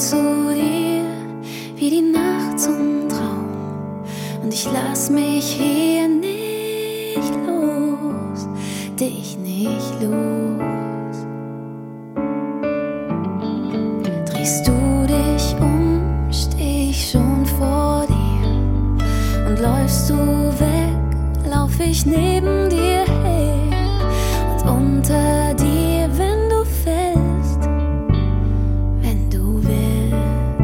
zu dir wie die Nacht zum Traum. Und ich lass mich hier nicht los, dich nicht los. Drehst du dich um, steh ich schon vor dir. Und läufst du weg, lauf ich neben dir her. Und unter dir, wenn du fällst, wenn du willst.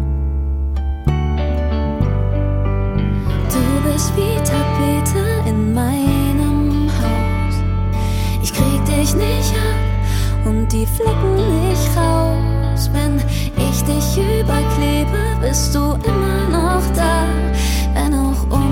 Du bist wie Tapete in meinem Haus. Ich krieg dich nicht ab und die Flecken nicht raus. Wenn ich dich überklebe, bist du immer noch da, wenn auch